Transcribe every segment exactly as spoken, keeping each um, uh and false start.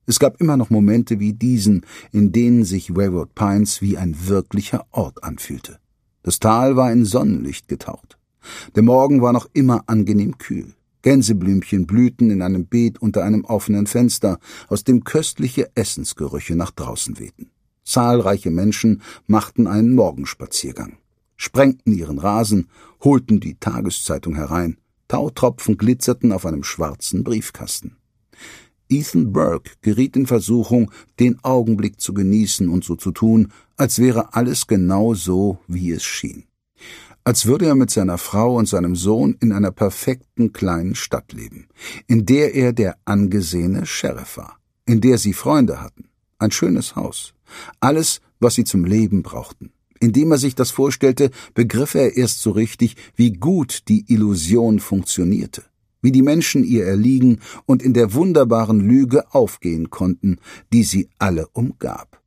Es gab immer noch Momente wie diesen, in denen sich Wayward Pines wie ein wirklicher Ort anfühlte. Das Tal war in Sonnenlicht getaucht. Der Morgen war noch immer angenehm kühl. Gänseblümchen blühten in einem Beet unter einem offenen Fenster, aus dem köstliche Essensgerüche nach draußen wehten. Zahlreiche Menschen machten einen Morgenspaziergang, sprengten ihren Rasen, holten die Tageszeitung herein. Tautropfen glitzerten auf einem schwarzen Briefkasten. Ethan Burke geriet in Versuchung, den Augenblick zu genießen und so zu tun, als wäre alles genau so, wie es schien. Als würde er mit seiner Frau und seinem Sohn in einer perfekten kleinen Stadt leben, in der er der angesehene Sheriff war, in der sie Freunde hatten, ein schönes Haus, alles, was sie zum Leben brauchten. Indem er sich das vorstellte, begriff er erst so richtig, wie gut die Illusion funktionierte, wie die Menschen ihr erliegen und in der wunderbaren Lüge aufgehen konnten, die sie alle umgab.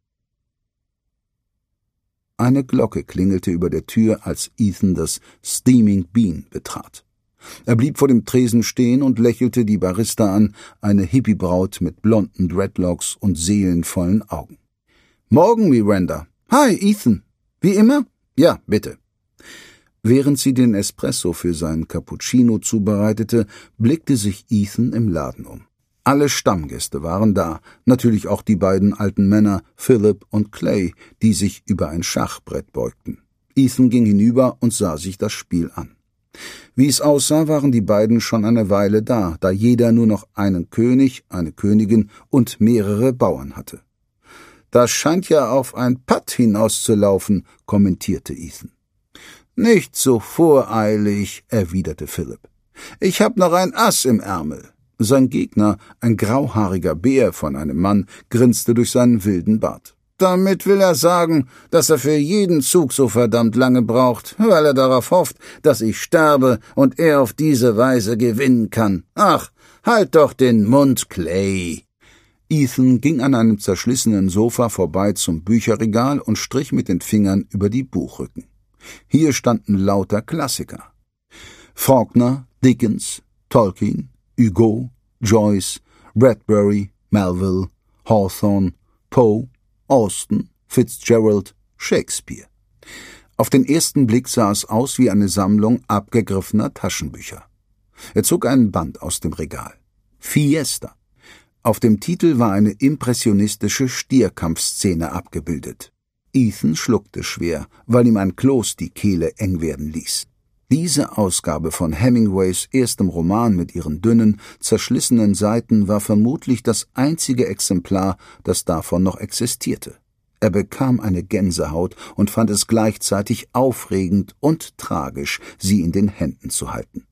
Eine Glocke klingelte über der Tür, als Ethan das Steaming Bean betrat. Er blieb vor dem Tresen stehen und lächelte die Barista an, eine Hippiebraut mit blonden Dreadlocks und seelenvollen Augen. »Morgen, Miranda. Hi, Ethan. Wie immer? Ja, bitte.« Während sie den Espresso für seinen Cappuccino zubereitete, blickte sich Ethan im Laden um. Alle Stammgäste waren da, natürlich auch die beiden alten Männer, Philip und Clay, die sich über ein Schachbrett beugten. Ethan ging hinüber und sah sich das Spiel an. Wie es aussah, waren die beiden schon eine Weile da, da jeder nur noch einen König, eine Königin und mehrere Bauern hatte. »Das scheint ja auf ein Patt hinauszulaufen«, kommentierte Ethan. »Nicht so voreilig«, erwiderte Philip. »Ich hab noch ein Ass im Ärmel.« Sein Gegner, ein grauhaariger Bär von einem Mann, grinste durch seinen wilden Bart. »Damit will er sagen, dass er für jeden Zug so verdammt lange braucht, weil er darauf hofft, dass ich sterbe und er auf diese Weise gewinnen kann. Ach, halt doch den Mund, Clay!« Ethan ging an einem zerschlissenen Sofa vorbei zum Bücherregal und strich mit den Fingern über die Buchrücken. Hier standen lauter Klassiker. Faulkner, Dickens, Tolkien, Hugo, Joyce, Bradbury, Melville, Hawthorne, Poe, Austen, Fitzgerald, Shakespeare. Auf den ersten Blick sah es aus wie eine Sammlung abgegriffener Taschenbücher. Er zog einen Band aus dem Regal. Fiesta. Auf dem Titel war eine impressionistische Stierkampfszene abgebildet. Ethan schluckte schwer, weil ihm ein Kloß die Kehle eng werden ließ. Diese Ausgabe von Hemingways erstem Roman mit ihren dünnen, zerschlissenen Seiten war vermutlich das einzige Exemplar, das davon noch existierte. Er bekam eine Gänsehaut und fand es gleichzeitig aufregend und tragisch, sie in den Händen zu halten.